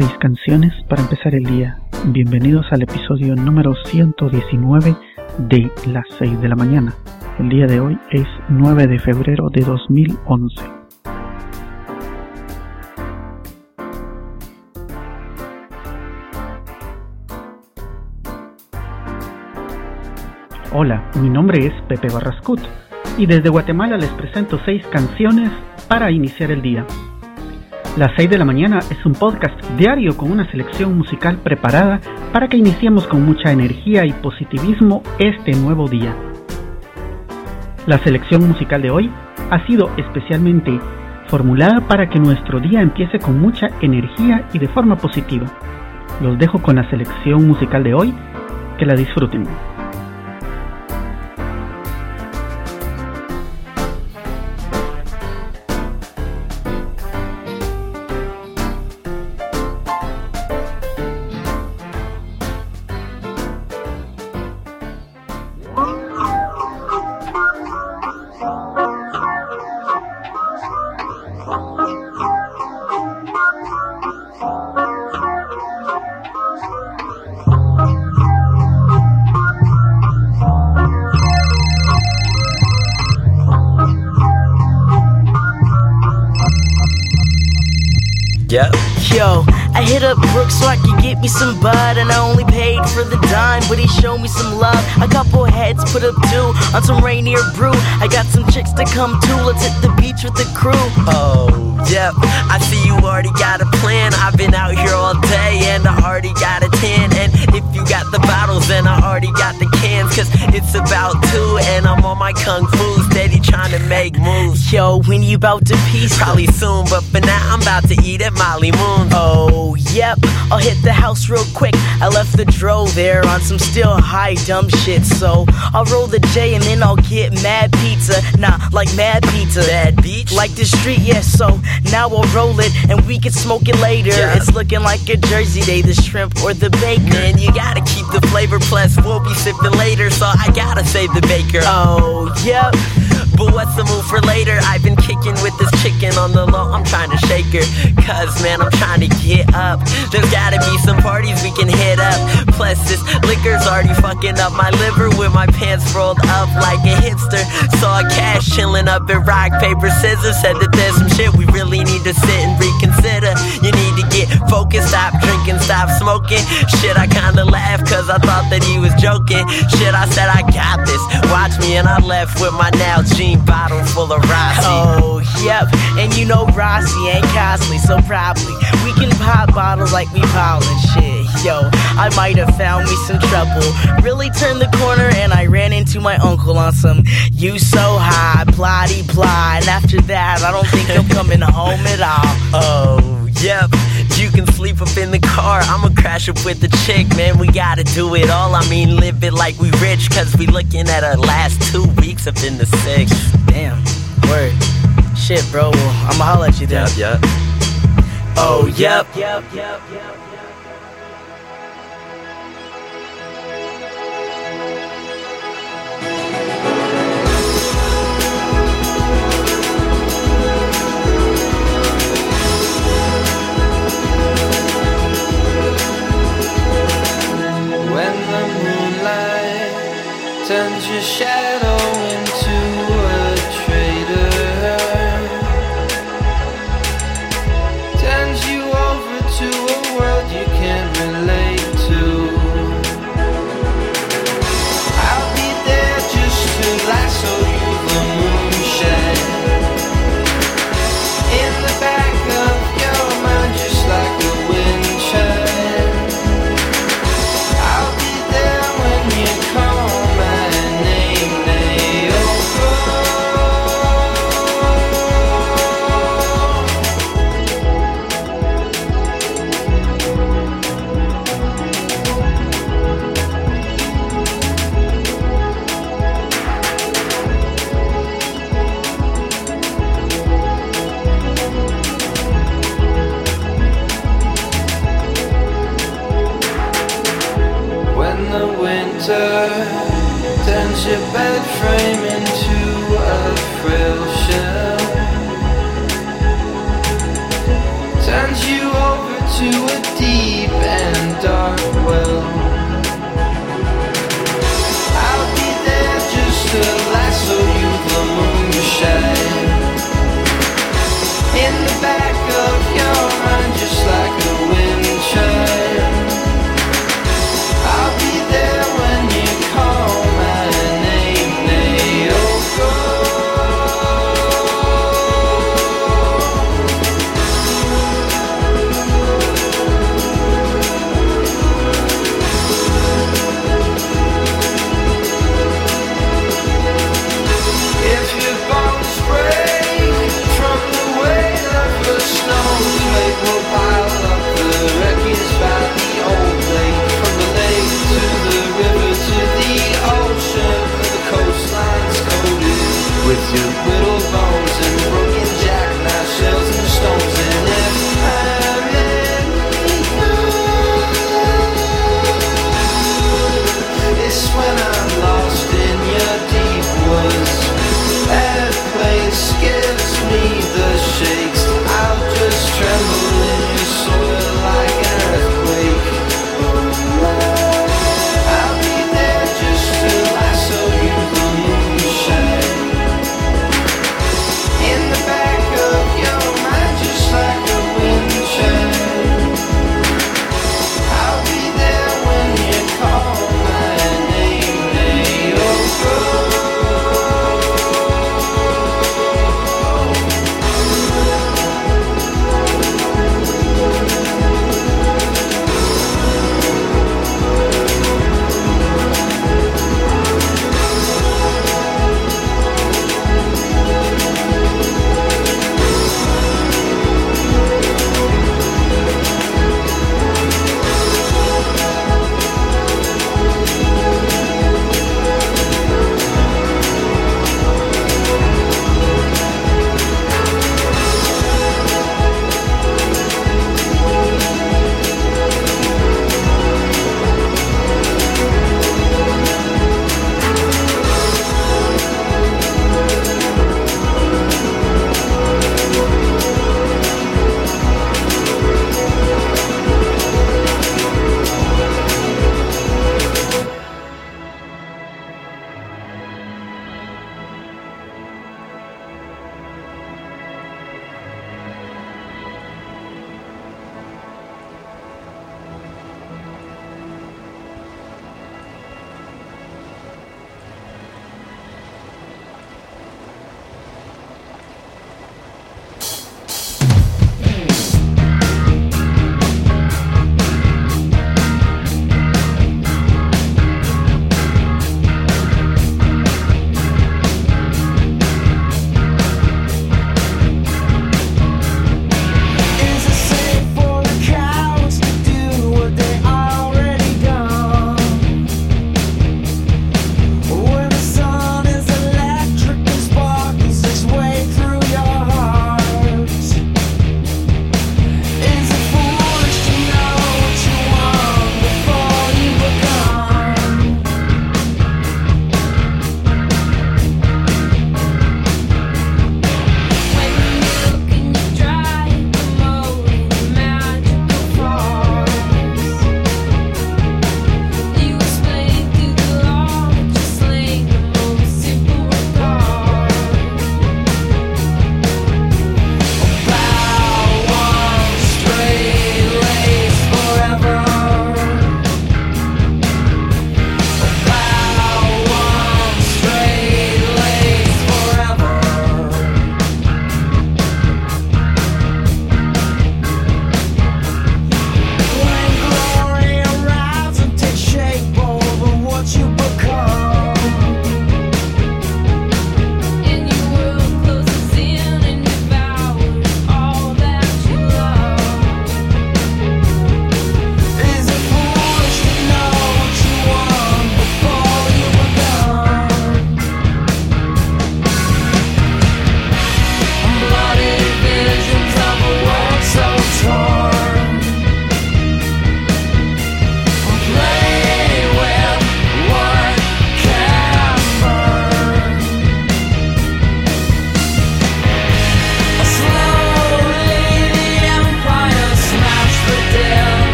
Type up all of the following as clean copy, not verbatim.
6 canciones para empezar el día. Bienvenidos al episodio número 119 de las 6 de la mañana. El día de hoy es 9 de febrero de 2011. Hola, mi nombre es Pepe Barrascut y desde Guatemala les presento 6 canciones para iniciar el día. Las 6 de la mañana es un podcast diario con una selección musical preparada para que iniciemos con mucha energía y positivismo este nuevo día. La selección musical de hoy ha sido especialmente formulada para que nuestro día empiece con mucha energía y de forma positiva. Los dejo con la selección musical de hoy, que la disfruten. Yep. Yo, I hit up Brooks so I could get me some bud, and I only paid for the dime, but he showed me some love. A couple heads put up due on some Rainier brew. I got some chicks to come too, let's hit the beach with the crew. Oh, yep, I see you already got a plan. I've been out here all day and I already got a tan. And if you got the bottles, then I already got the cans. Cause it's about 2 and I'm on my kung fu, steady trying to make moves. Yo, when you about to peace? Probably soon, but for now I'm about to eat at Molly Moon. Oh, yep, I'll hit the house real quick. I left the dro there on some still high dumb shit. So I'll roll the J and then I'll get mad pizza. Nah, like mad pizza. Mad beach? Like the street, yeah, so now I'll roll it and we can smoke it later. Yeah. It's looking like a Jersey day, the shrimp or the bacon. Man, you gotta keep the flavor, plus we'll be sipping later, so I gotta save the baker. Oh, yep. But what's the move for later? I've been kicking with this chicken on the low, I'm trying to shake her. Cause man, I'm trying to get up. There's gotta be some parties we can hit up. Plus this liquor's already fucking up my liver with my pants rolled up like a hipster. Saw cash chilling up at rock, paper, scissors. Said that there's some shit we really need to sit and reconsider. You need to get focused, stop drinking, stop smoking. Shit, I kinda laughed cause I thought that he was joking. Shit, I said I got this, watch me, and I left with my now jean bottle full of Rossi. Oh, yep, and you know Rossi ain't costly, so probably we can pop bottles like we ballin' shit. Yo, I might have found me some trouble. Really turned the corner and I ran into my uncle on some you so high, blah-de blah. And after that, I don't think I'm coming home at all. Oh, yep, you can sleep up in the car, I'ma crash up with the chick, man, we gotta do it all. I mean, live it like we rich, cause we looking at our last 2 weeks up in the 6. Damn, word. Shit, bro, well, I'ma holla at you then. Yep. Oh, yep. When the moonlight turns your shadow into a traitor, turns you over to a world you can't relate to. I'll be there just to lasso you the moonshine in the back of your mind, just like a wind chime. I'll be there when you call my name, winter turns your bed frame into a frail shell, turns you over to a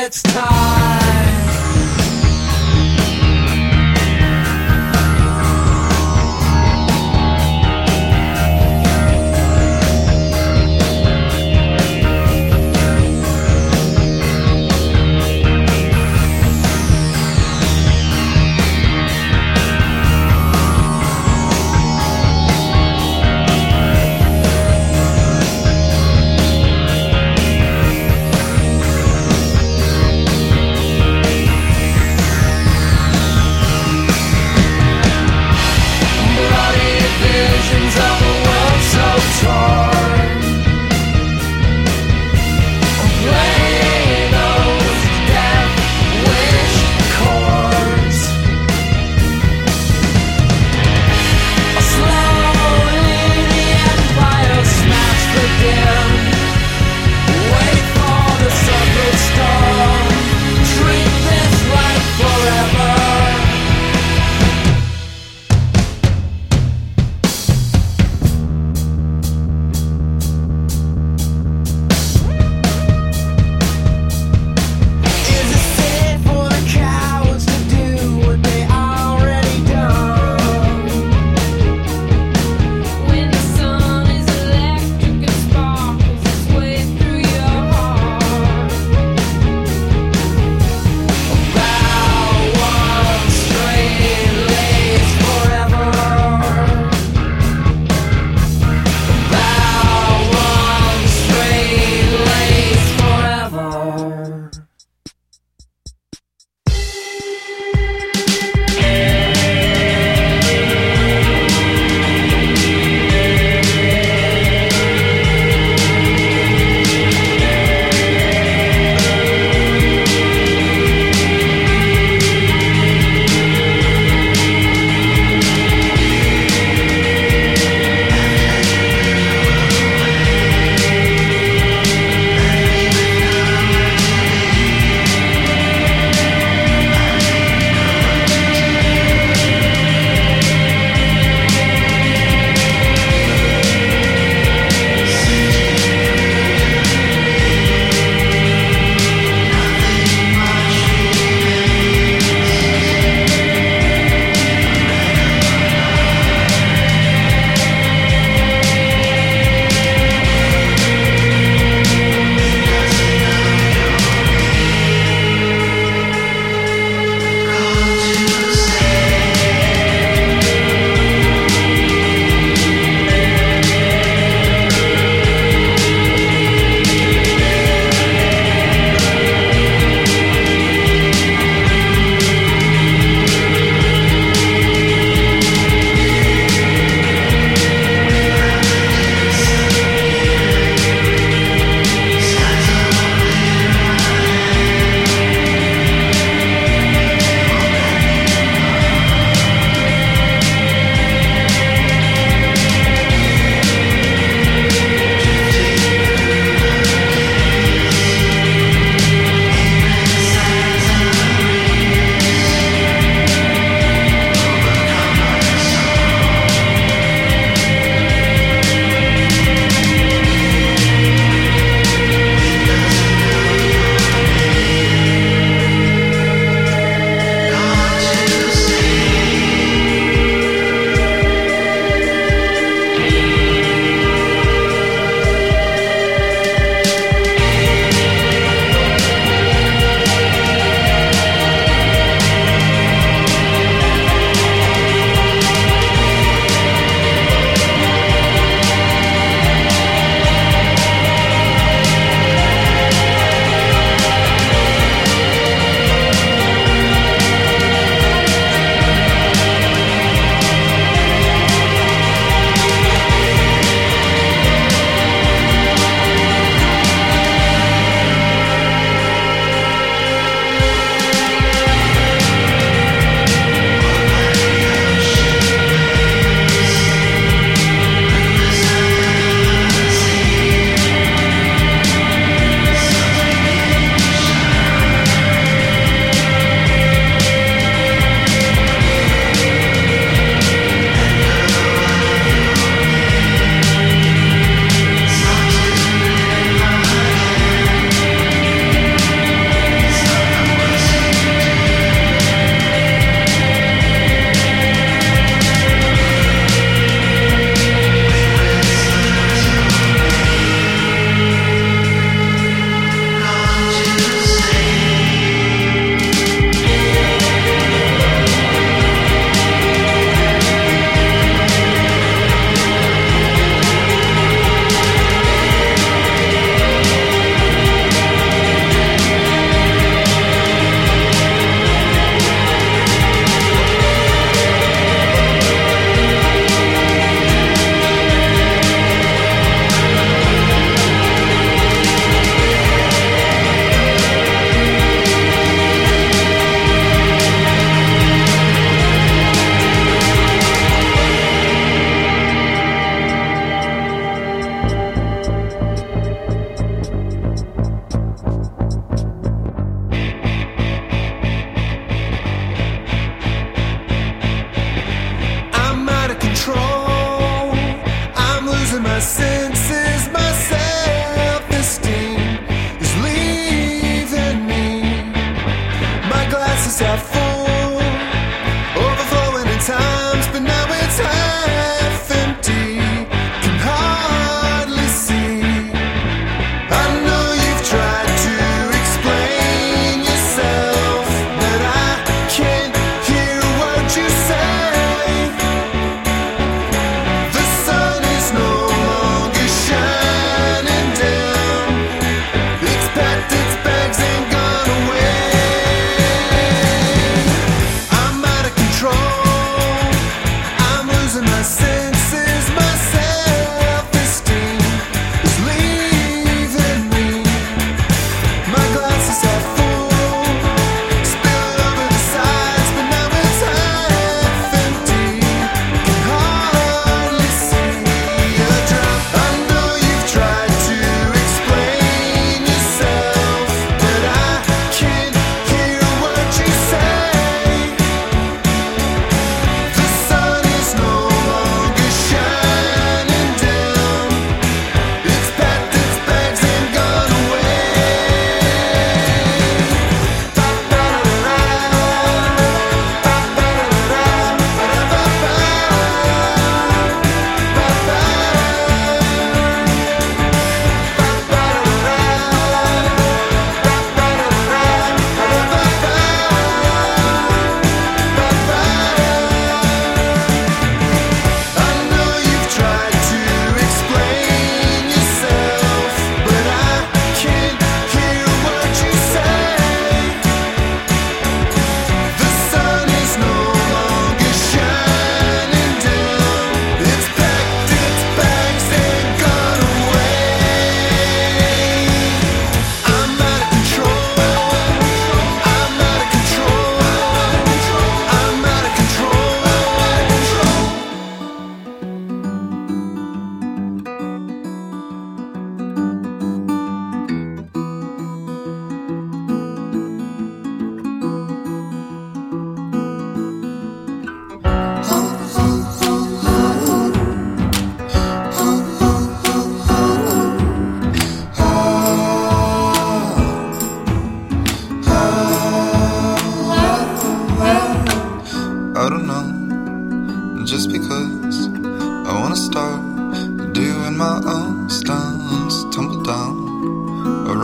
it's time.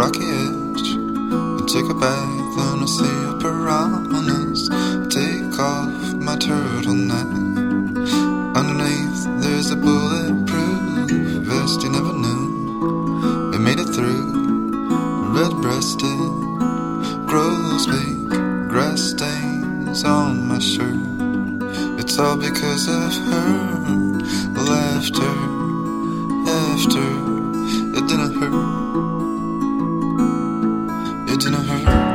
rocky edge. I take a bath and I see a piranhas. I take off my turtleneck. Underneath there's a bulletproof vest you never knew. We made it through. Red-breasted, grosbeak, grass stains on my shirt. It's all because of her laughter. After it didn't hurt. It didn't hurt.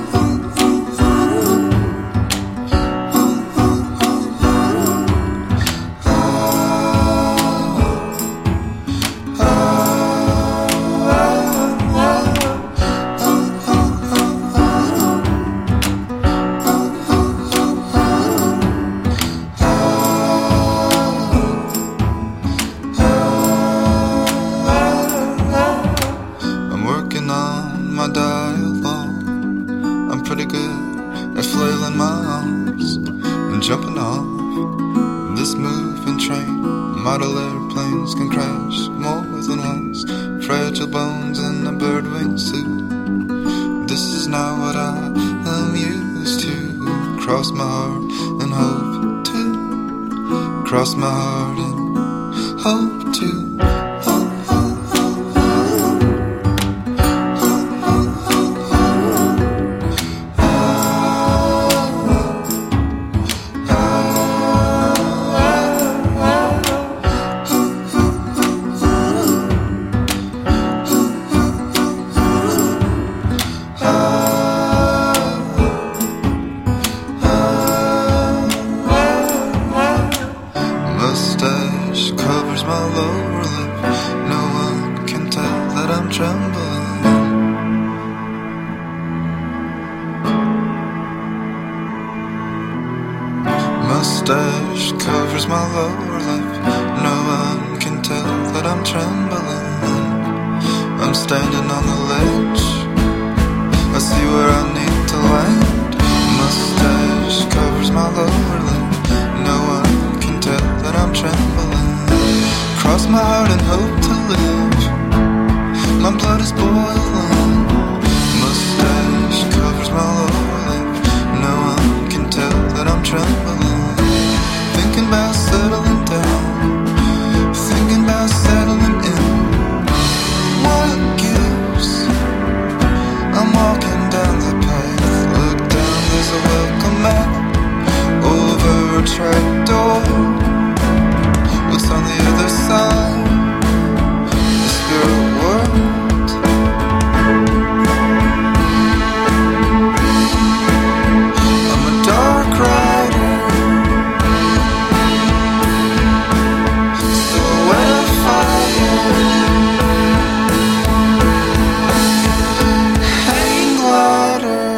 Jumping off this moving train. Model airplanes can crash more than once. Fragile bones in a bird-wing suit. This is not what I am used to. Cross my heart and hope to. Cross my heart and hope to. Mustache covers my lower lip. No one can tell that I'm trembling. Mustache covers my lower lip. No one can tell that I'm trembling. I'm standing on the ledge. I see where I need to land. Mustache covers my lower lip. No one can tell that I'm trembling. Cross my heart and hope to live. My blood is boiling. Mustache covers my lower lip. No one can tell that I'm trembling. Thinking about settling down. Thinking about settling in. What gives? I'm walking down the path. Look down, there's a welcome mat. Over a trap door. What's on the other side? The spirit world. I'm a dark rider. Silhouette of fire. Hang glider.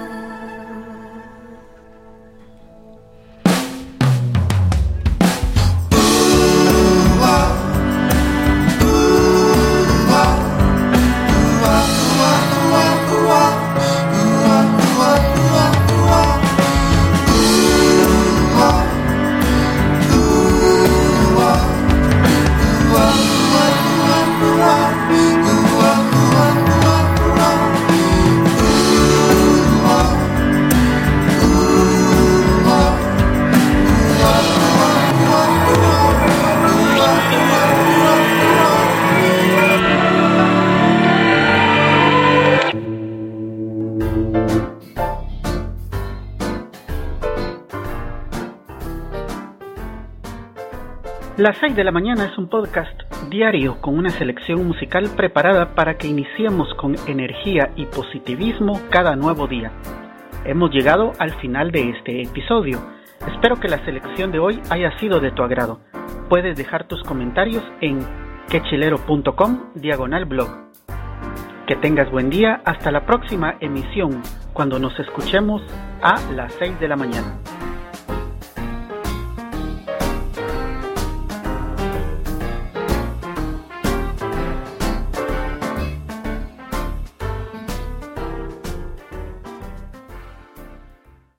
Las 6 de la mañana es un podcast diario con una selección musical preparada para que iniciemos con energía y positivismo cada nuevo día. Hemos llegado al final de este episodio. Espero que la selección de hoy haya sido de tu agrado. Puedes dejar tus comentarios en quechilero.com/blog. Que tengas buen día. Hasta la próxima emisión, cuando nos escuchemos a las 6 de la mañana.